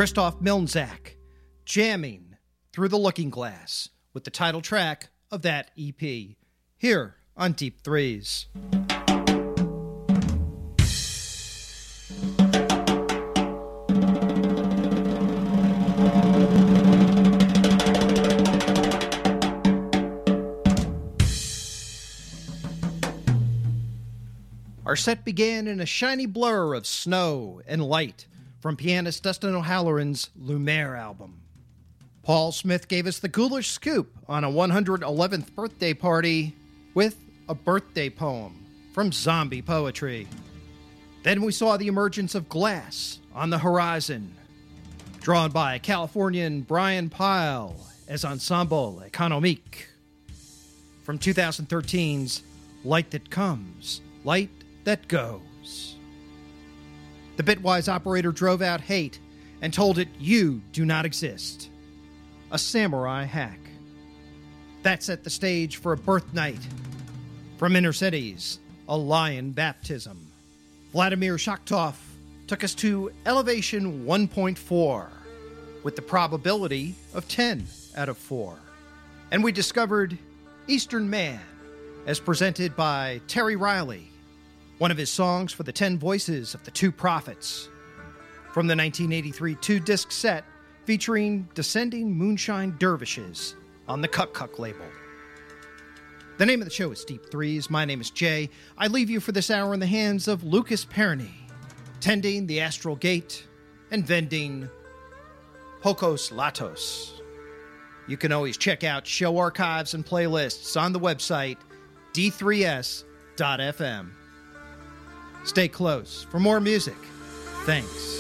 Christoph Milnzak, jamming through the looking glass with the title track of that EP, here on Deep Threes. Our set began in a shiny blur of snow and light from pianist Dustin O'Halloran's Lumiere album. Paul Smith gave us the ghoulish scoop on a 111th birthday party with a birthday poem from Zombie Poetry. Then we saw the emergence of Glass on the horizon, drawn by Californian Brian Pyle as Ensemble Economique. From 2013's Light That Comes, Light That Goes. The Bitwise operator drove out hate and told it you do not exist. A samurai hack. That set the stage for a birth night. From Inner Cities, a lion baptism. Vladimir Shakhtov took us to Elevation 1.4 with the probability of 10 out of 4. And we discovered Eastern Man as presented by Terry Riley, one of his songs for the 10 voices of the Two Prophets, from the 1983 two-disc set featuring Descending Moonshine Dervishes on the Kuk label. The name of the show is Deep Threes. My name is Jay. I leave you for this hour in the hands of Lucas Perny, tending the Astral Gate and vending Pocos Latos. You can always check out show archives and playlists on the website d3s.fm. Stay close for more music. Thanks.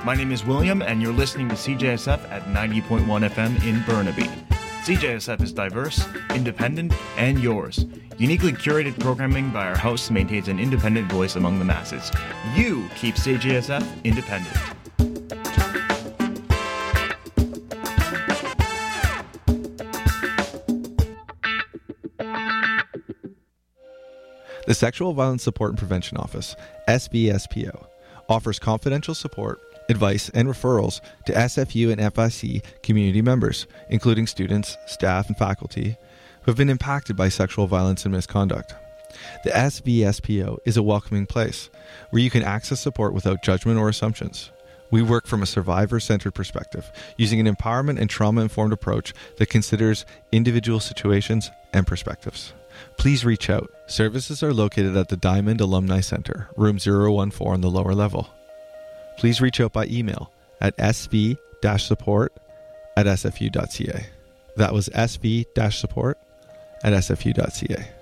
My name is William, and you're listening to CJSF at 90.1 FM in Burnaby. CJSF is diverse, independent, and yours. Uniquely curated programming by our hosts maintains an independent voice among the masses. You keep CJSF independent. The Sexual Violence Support and Prevention Office, SVSPO, offers confidential support, advice, and referrals to SFU and FIC community members, including students, staff, and faculty who have been impacted by sexual violence and misconduct. The SVSPO is a welcoming place where you can access support without judgment or assumptions. We work from a survivor-centered perspective, using an empowerment and trauma-informed approach that considers individual situations and perspectives. Please reach out. Services are located at the Diamond Alumni Center, room 014 on the lower level. Please reach out by email at sv-support@sfu.ca. That was sv-support@sfu.ca.